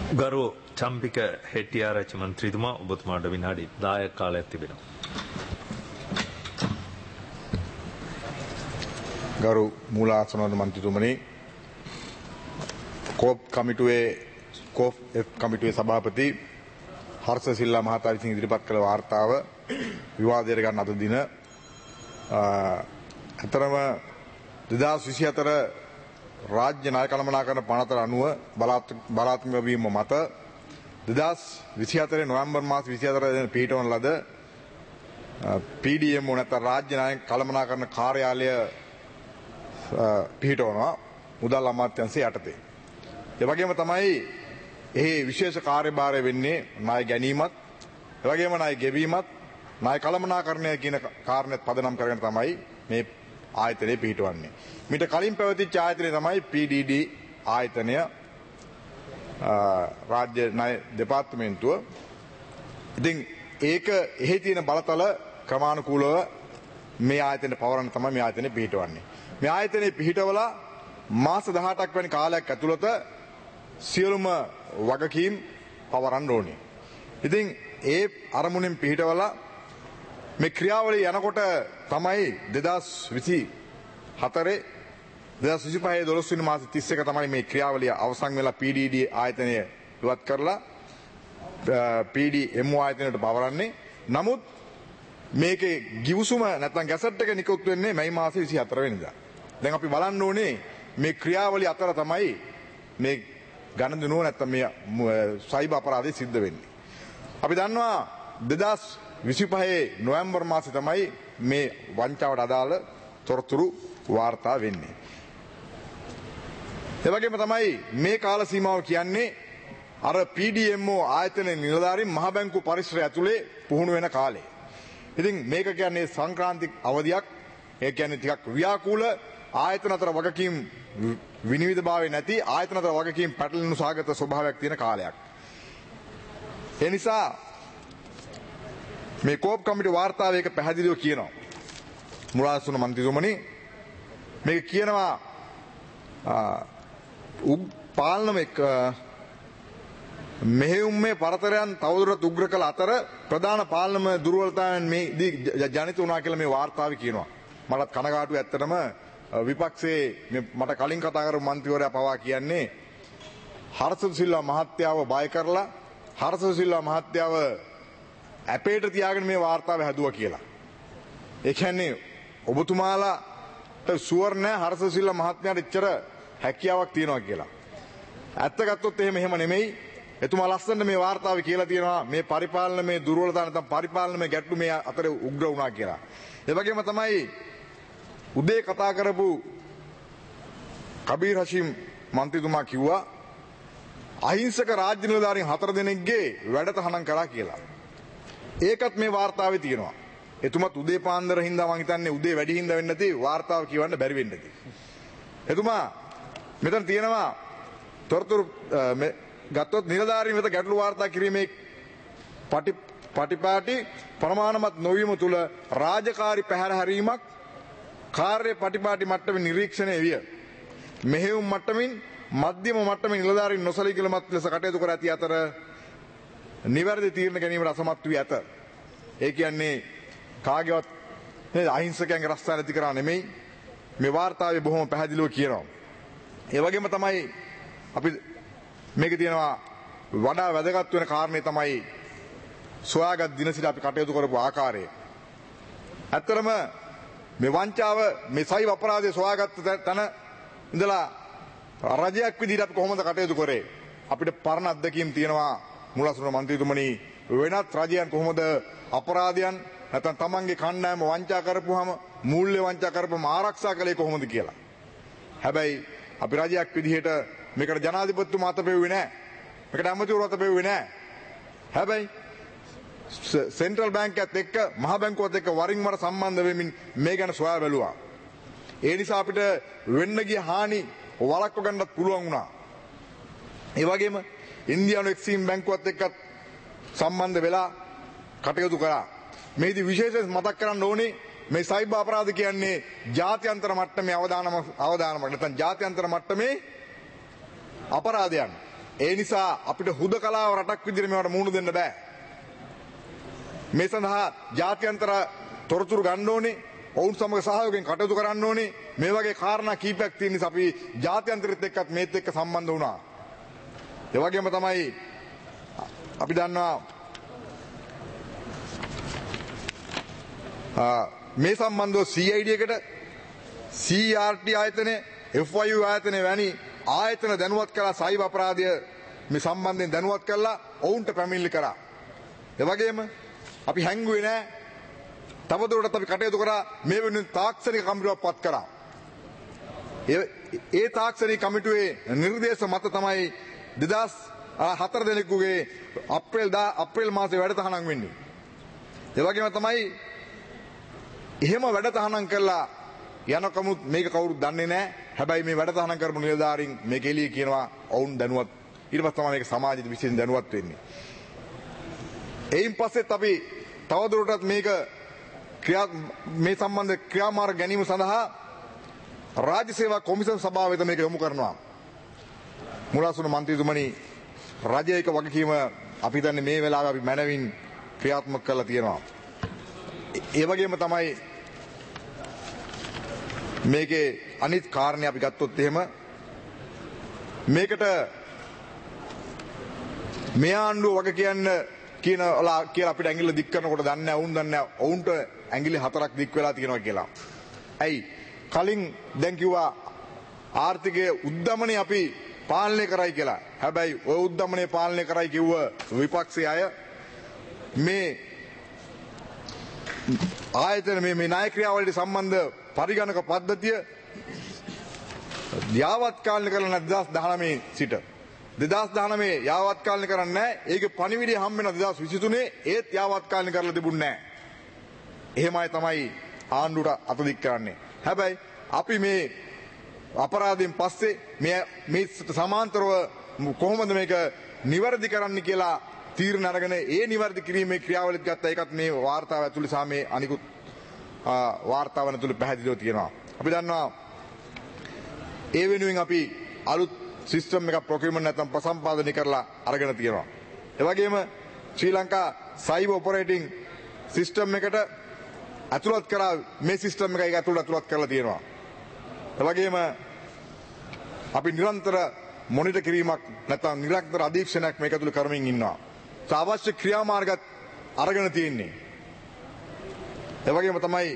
ගරු චම්පික හෙට්ටිආරච්චි මන්ත්‍රීතුමා ඔබතුමාට විනාඩි 10ක් කාලයක් තිබෙනවා. ගරු මූලාසන මන්ත්‍රීතුමනි, කෝප් කමිටුවේ සභාපති හර්ෂ සිල්ලා මහතා විසින් ඉදිරිපත් කළ වාර්තාව විවාදයට ගන්න අද දින අතරම 2024 රාජ්‍ය ණය කළමනාකරණ පනතට අනුව බලාත්මක වීම මත 2024 නොවැම්බර් මාස 24 වෙනිදා පිටවන ලද PDMO නැත්නම් රාජ්‍ය ණය කළමනාකරණ කාර්යාලය පිටවනවා මුදල් අමාත්‍යාංශය යටතේ. ඒ වගේම තමයි එහි විශේෂ කාර්යභාරය වෙන්නේ ණය ගැනීමත්, ඒ වගේම ණය ගෙවීමත්, ණය කළමනාකරණය කියන කාරණේත් පදනම් කරගෙන තමයි මේ ආයතනය පිහිටවන්නේ. මීට කලින් පැවතිච්ච ආයතනය තමයි PDD ආයතනය, රාජ්‍ය ණය දෙපාර්තමේන්තුව. ඉතින් ඒක එහි තියෙන බලතල ක්‍රමානුකූලව මේ ආයතනයේ පවරන තමයි මේ ආයතනය පිහිටවන්නේ. මේ ආයතනයේ පිහිටවලා මාස 18ක් වැනි කාලයක් ඇතුළත සියලුම වගකීම් පවරන්න ඕනේ. ඉතින් ඒ අරමුණෙන් පිහිටවලා මේ ක්‍රියාවලිය යනකොට තමයි 2024 2025 12 වෙනි මාස 31 තමයි මේ ක්‍රියාවලිය අවසන් වෙලා PDD ආයතනය ඉවත් කරලා PDMO ආයතනයට පවරන්නේ. නමුත් මේකේ ගිවිසුම නැත්නම් ගැසට් එක නිකුත් වෙන්නේ මැයි මාසේ 24 වෙනිදා. දැන් අපි බලන්න ඕනේ මේ ක්‍රියාවලිය අතර තමයි මේ ගණන්දුනුව නැත්නම් මේ සයිබර් අපරාධය සිද්ධ වෙන්නේ. අපි දන්නවා 2025 නොවැම්බර් මාසේ තමයි මේ වංචාවට අදාළ තොරතුරු වාර්තා වෙන්නේ. ඒ වගේම තමයි මේ කාල සීමාව කියන්නේ අර PDMO ආයතනයේ නිලධාරීන් මහ බැංකු පරිසරය ඇතුලේ පුහුණු වෙන කාලේ. ඉතින් මේක කියන්නේ සංක්‍රාන්තික අවධියක්. ඒ කියන්නේ ටිකක් ව්‍යාකූල ආයතන අතර වගකීම් විනිවිදභාවය නැති ආයතන අතර වගකීම් පැටලෙනු සාගත ස්වභාවයක් තියෙන කාලයක්. ඒ නිසා මේ කෝප් කමිටු වාර්තාවේ එක පැහැදිලිව කියනවා. මුලාසුන මන්ත්‍රීතුමනි, මේක කියනවා පාලනමක මෙහෙයුම්මේ පරතරයන් තවදුරටත් උග්‍ර කළ අතර ප්‍රධාන පාලනම දුර්වලතාවයන් මේ ජනිත වුණා කියලා මේ වාර්තාවේ කියනවා. මටත් කනගාටුයි ඇත්තටම විපක්ෂයේ මට කලින් කතා කරපු මන්ත්‍රීවරයා පවා කියන්නේ හර්ෂ සිල්වා මහත්තයාව බය කරලා හර්ෂ සිල්වා මහත්තයාව අපේට තියාගෙන මේ වාර්තාව හැදුවා කියලා. ඒ කියන්නේ ඔබතුමාලාට ෂුවර් නැහැ හර්ෂ සිල්වා මහත්මයාට එච්චර හැකියාවක් තියනවා කියලා. ඇත්ත ගත්තොත් එහෙම නෙමෙයි. එතුමා ලස්සනට මේ වාර්තාවේ කියලා තියෙනවා මේ පරිපාලන මේ දුර්වලතා නැත්නම් පරිපාලන මේ ගැටලු මේ අතර උග්‍ර වුණා කියලා. ඒ වගේම තමයි උදේ කතා කරපු කබීර් හෂිම් මන්ත්‍රීතුමා කිව්වා අහිංසක රාජ්‍ය නිලධාරීන් 4 දෙනෙක්ගේ වැඩතහනම් කරා කියලා. ඒකත් මේ වාර්තාවේ තියෙනවා. එතුමත් උදේ පාන්දර හින්දා මං හිතන්නේ උදේ වැඩි හින්දා වෙන්න නැති වාර්තාව කියවන්න බැරි වෙන්න ඇති. එතුමා මෙතන තියෙනවා තොරතුරු ගත්තොත් නිලධාරීන් වෙත ගැටළු වාර්තා කිරීමේ පටිපාටි ප්‍රමාණවත් නොවීම තුල රාජකාරී පැහැර හැරීමක් කාර්ය පටිපාටි මට්ටමේ නිරීක්ෂණය විය. මෙහෙයුම් මට්ටමින් මධ්‍යම මට්ටමේ නිලධාරීන් නොසලීකලමත් ලෙස කටයුතු කර ඇති අතර නිවැරදි තීරණ ගැනීමට අසමත් වී ඇත. ඒ කියන්නේ කාගේවත් අහිංසකයන්ගේ රස්සා නැති කරා නෙමෙයි. මේ වාර්තාවේ බොහොම පැහැදිලිව කියනවා. ඒ වගේම තමයි අපි මේකේ තියෙනවා වඩා වැදගත් වෙන කාරණේ තමයි සොයාගත් දින සිට අපි කටයුතු කරපු ආකාරය. ඇත්තරම මේ වංචාව මේ සයිබර් අපරාධය සොයාගත්ත තැන ඉඳලා රජයක් විදිහට අපි කොහොමද කටයුතු කරේ? අපිට පරණ අත්දැකීම් තියෙනවා මුලසුන මන්ත්‍රීතුමනි, වෙනත් රජයන් කොහොමද අපරාධයන් නැත්නම් තමන්ගේ කණ්ඩායම වංචා කරපුවාම මූල්‍ය වංචා කරපුවාම ආරක්ෂා කළේ කොහොමද කියලා. හැබැයි අපි රජයක් විදිහට මේකට ජනාධිපතිතුමා අත පෙව්වේ නැහැ. මේකට ඇමතිවරු අත පෙව්වේ නැහැ. හැබැයි සෙන්ට්‍රල් බැංකයත් එක්ක මහ බැංකුවත් එක්ක වරින් වර සම්බන්ධ වෙමින් මේ ගැන සොයා බැලුවා. ඒ නිසා අපිට වෙන්න ගිය හානි වළක්ව ගන්නත් පුළුවන් වුණා. ඒ වගේම ඉන්දියානු එක්සිම් බැංකුවත් එක්ක සම්බන්ධ වෙලා කටයුතු කරා. මේදි විශේෂයෙන් මතක් කරන්න ඕනේ මේ සයිබර් අපරාධ කියන්නේ ජාත්‍යන්තර මට්ටමේ අවදානමක් නැත්නම් ජාත්‍යන්තර මට්ටමේ අපරාධයන්. ඒ නිසා අපිට හුදකලාව රටක් විදිහට මේවට මුහුණ දෙන්න බෑ. මේ සඳහා ජාත්‍යන්තර තොරතුරු ගන්න ඕනේ. ඔවුන් සමග සහයෝගයෙන් කටයුතු කරන්න ඕනේ. මේ වගේ කාරණා කීපයක් තියෙන නිසා අපි ජාත්‍යන්තරිත් එක්කත් මේත් එක්ක සම්බන්ධ වුණා. ඒ වගේම තමයි අපි දන්නවා මේ සම්බන්ධව CID එකට CRT ආයතනය FIU ආයතනය වැනි ආයතන දැනුවත් කළා සයිබර් අපරාධය මේ සම්බන්ධයෙන් දැනුවත් කළා ඔවුන්ට පැමිණිලි කරා. ඒ වගේම අපි හැංගුවේ නැහැ. තවදුරටත් අපි කටයුතු කරා මේ වෙනුවෙන් තාක්ෂණික කමිටුවක් පත් කරා. ඒ තාක්ෂණික කමිටුවේ නිර්දේශ මත තමයි 2004 දෙනෙකුගේ අප්‍රේල් මාසයේ වැඩසටහනක් වෙන්නේ. ඒ වගේම තමයි එහෙම වැඩසටහනක් කළා යනකමුත් මේක කවුරුත් දන්නේ නැහැ. හැබැයි මේ වැඩසටහන කරපු නිලධාරීන් මේක එළිය කියනවා ඔවුන් දැනුවත්. ඊට පස්සේ තමයි මේක සමාජයට විශේෂයෙන් දැනුවත් වෙන්නේ. එයින් පස්සෙත් අපි තවදුරටත් මේ සම්බන්ධ ක්‍රියාමාර්ග ගැනීම සඳහා රාජ්‍ය සේවා කොමිසම් සභාව වෙත මේක යොමු කරනවා. මුලාසුන මන්ත්‍රීතුමනි රජයක වගකීම අපි දන්නේ මේ වෙලාවේ අපි මනවින් ක්‍රියාත්මක කරලා තියෙනවා. ඒ වගේම තමයි මේකේ අනිත් කාරණේ අපි ගත්තොත් එහෙම මේකට මේ ආණ්ඩුව වගේ කියලා අපිට ඇඟිල්ල දික් කරනකොට දන්නේ නැහැ වුන් දන්නේ නැහැ ඔවුන්ට ඇඟිලි 4ක් දික් වෙලා තියෙනවා කියලා. ඇයි කලින් දැන් කිව්වා ආර්ථිකයේ උද්දමනය අපි පාලනය කරයි කියලා. හැබැයි ඔය උද්දමනය පාලනය කරයි කිව්ව විපක්ෂයේ අය මේ ආයතන මේ ණය ක්‍රියාවලියට සම්බන්ධ පරිගණක පද්ධතිය යාවත් කාලනය කරලා 2019 සිට 2019 යාවත් කාලනය කරන්නේ නැහැ. ඒකේ පණිවිඩය හම්බ වෙන 2023 ඒත් යාවත් කාලනය කරලා තිබුණේ නැහැ. එහෙමයි තමයි ආණ්ඩුවට අත දික් කරන්නේ. හැබැයි අපි මේ අපරාධයෙන් පස්සේ මේ සමාන්තරව කොහොමද මේක නිවැරදි කරන්න කියලා තීරණ අරගෙන ඒ නිවැරදි කිරීමේ ක්‍රියාවලියත් ගත්තා. ඒකත් මේ වාර්තාව ඇතුළේ සහ මේ අනිකුත් වාර්තාවන් ඇතුළේ පැහැදිලිව තියෙනවා. අපි දන්නවා ඒ වෙනුවෙන් අපි අලුත් සිස්ටම් එකක් ප්‍රොකියුමන්ට් නැත්නම් ප්‍රසම්පාදනය කරලා අරගෙන තියෙනවා. ඒ වගේම Sri Lanka cyber operating system එකට ඇතුළත් කරා මේ සිස්ටම් එක ඇතුළත් කරලා තියෙනවා. ඒ වගේම අපි නිරන්තර මොනිටර් කිරීමක් නැත්නම් නිරන්තර අධීක්ෂණයක් මේක ඇතුළේ කරමින් ඉන්නවා. අවශ්‍ය ක්‍රියාමාර්ගත් අරගෙන තියෙන්නේ. ඒ වගේම තමයි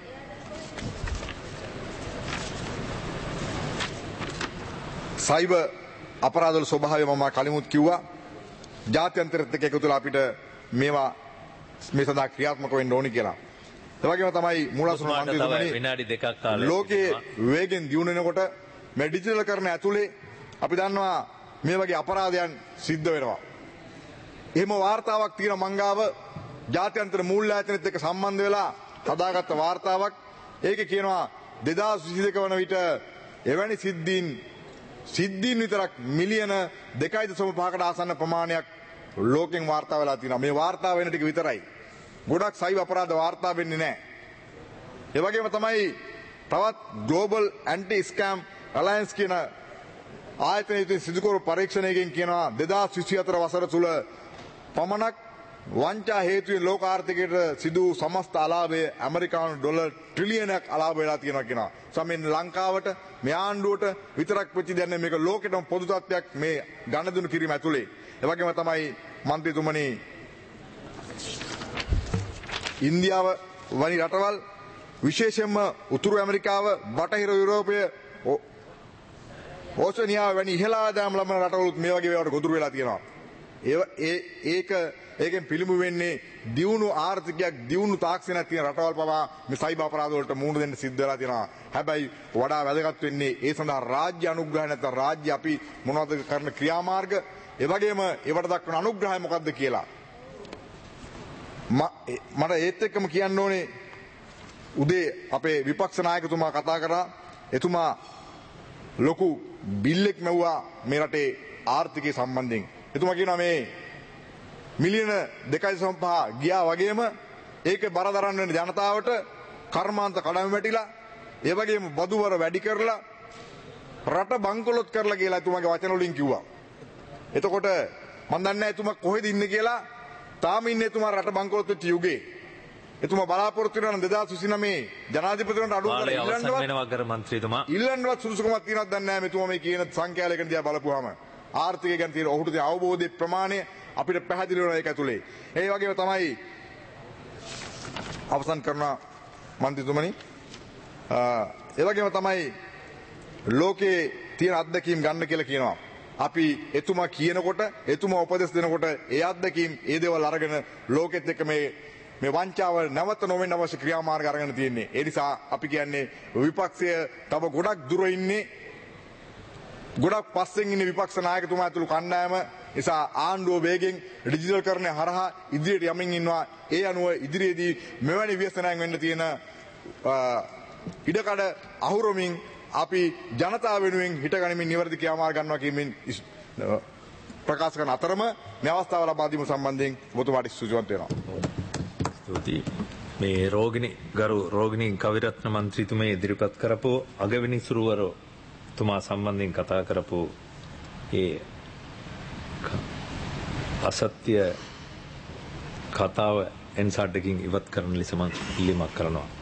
සයිබර් අපරාධවල ස්වභාවය මම කලිමුත් කිව්වා. ජාත්‍යන්තරිත් එක්ක එකතු වෙලා අපිට මේවා මේ සඳහා ක්‍රියාත්මක වෙන්න ඕනි කියලා. ඒ වගේම තමයි මූලාසන මන්ත්‍රීතුමනි විනාඩි 2ක් කාලයක් ලෝකයේ වේගෙන් දියුණු වෙනකොට මේ ඩිජිටල් කරන ඇතුලේ අපි දන්නවා මේ වගේ අපරාධයන් සිද්ධ වෙනවා. එහෙම වාර්තාවක් තියෙන මංගාව ජාත්‍යන්තර මූල්‍ය ආයතනෙත් එක්ක සම්බන්ධ වෙලා හදාගත්ත වාර්තාවක්. ඒකේ කියනවා 2022 වන විට එවැනි සිද්ධීන් විතරක් මිලියන 2.5කට ආසන්න ප්‍රමාණයක් ලෝකෙන් වාර්තා වෙලා තියෙනවා. මේ වාර්තා වෙන ටික විතරයි. ගොඩක් සයිබර් අපරාධ වාර්තා වෙන්නේ නැහැ. ඒ වගේම තමයි තවත් Global Anti Scam Alliance කියන ආයතනයේ සිදු කරපු පරීක්ෂණයකින් කියනවා 2024 වසර තුල පමණක් වංචා හේතුවෙන් ලෝක ආර්ථිකයට සිදු සමස්ත අලාභය ඇමරිකානු ඩොලර් ට්‍රිලියනයක් අලාභ වෙලා තියෙනවා කියනවා. සමෙන් ලංකාවට මේ ආණ්ඩුවට විතරක් වෙච්ච දෙන්නේ මේක ලෝකෙටම පොදු තත්ත්වයක් මේ ගණදුණු කිරීම ඇතුලේ. ඒ වගේම තමයි මන්ත්‍රීතුමනි ඉන්දියාව වැනි රටවල් විශේෂයෙන්ම උතුරු ඇමරිකාව බටහිර යුරෝපය ඕස්ට්‍රේලියාව වැනි ඉහළ ආදායම් ලබන රටවලුත් මේ වගේ ඒවාට ගොදුරු වෙලා තියෙනවා. ඒකෙන් පිළිඹු වෙන්නේ දියුණු ආර්ථිකයක් දියුණු තාක්ෂණයක් තියෙන රටවල් පවා මේ සයිබර් අපරාධ වලට මුහුණ දෙන්න සිද්ධ වෙලා තියෙනවා. හැබැයි වඩා වැදගත් වෙන්නේ ඒ සඳහා රාජ්‍ය අනුග්‍රහය නැත්නම් රාජ්‍ය අපි මොනවද කරන ක්‍රියාමාර්ග ඒ වගේම ඒවට දක්වන අනුග්‍රහය මොකක්ද කියලා. මට ඒත් එක්කම කියන්න ඕනේ උදේ අපේ විපක්ෂ නායකතුමා කතා කරා. එතුමා ලොකු බිල්ලෙක් මෙව්වා මේ රටේ ආර්ථිකය සම්බන්ධයෙන්. එතුමා කියනවා මේ මිලියන 2.5 ගියා වගේම ඒකේ බර දරන්න වෙන ජනතාවට කර්මාන්ත කඩම් වැටිලා ඒ වගේම බදුවර වැඩි කරලා රට බංකොලොත් කරලා කියලා එතුමාගේ වචන වලින් කිව්වා. එතකොට මම දන්නේ නැහැ එතුමා කොහෙද ඉන්නේ කියලා. තාම ඉන්නේ එතුමා රට බංකොලොත් වෙච්ච යුගයේ. එතුමා බලාපොරොත්තු වෙනවා 2029 ජනාධිපතිවරණට අඩුව කාලය කරලා අවසන් වෙනවා ගරු මන්ත්‍රීතුමා. ඉල්ලන්නවත් සුදුසුකමක් තියෙනවද දන්නේ නැහැ මෙතුමා මේ කියන සංඛ්‍යාලයකට දිහා බලපුවාම. ආර්ථිකය ගැන තියෙන ඔහුට තියෙන අවබෝධයේ ප්‍රමාණය අපිට පැහැදිලි වෙනවා ඒක ඇතුලේ. ඒ වගේම තමයි අවසන් කරන මන්ත්‍රීතුමනි ඒ වගේම තමයි ලෝකේ තියෙන අත්දැකීම් ගන්න කියලා කියනවා. අපි එතුමා කියනකොට එතුමා උපදෙස් දෙනකොට ඒ අත්දැකීම් ඒ දේවල් අරගෙන ලෝකෙත් එක්ක මේ වංචාව නැවත නොවෙන්න අවශ්‍ය ක්‍රියාමාර්ග අරගෙන තියෙන්නේ. ඒ නිසා අපි කියන්නේ විපක්ෂය තව ගොඩක් දුර ඉන්නේ. ගොඩක් පස්සෙන් ඉන්නේ විපක්ෂ නායකතුමා ඇතුළු කණ්ඩායම. නිසා ආණ්ඩුව වේගෙන් ඩිජිටල් කරණය හරහා ඉදිරියට යමින් ඉන්නවා. ඒ අනුව ඉදිරියේදී මෙවැනි ව්‍යසනයන් වෙන්න තියෙන ඉඩකඩ අහුරමින් අපි ජනතාව වෙනුවෙන් හිටගනිමින් නිවැරදි ක්‍රියාමාර්ග ගන්නවා කියමින් ප්‍රකාශ කරන අතරම මේ අවස්ථාව ලබා දීම සම්බන්ධයෙන් ඔබතුමාට සුජවන්ත වෙනවා. ස්තුතියි. මේ ගරු රෝගිණී කවිරත්න මන්ත්‍රීතුමා ඉදිරිපත් කරපු අගවිනි සුරුවර තුමා සම්බන්ධයෙන් කතා කරපු ඒ අසත්‍ය කතාව එන්සාඩ්කින් ඉවත් කරන ලෙස මම ඉල්ලීමක් කරනවා.